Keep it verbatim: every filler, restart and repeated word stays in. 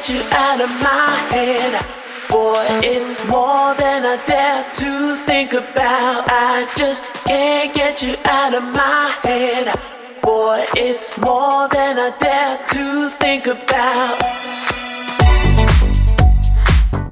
get you out of my head. Boy, it's more than I dare to think about. I just can't get you out of my head. Boy, it's more than I dare to think about.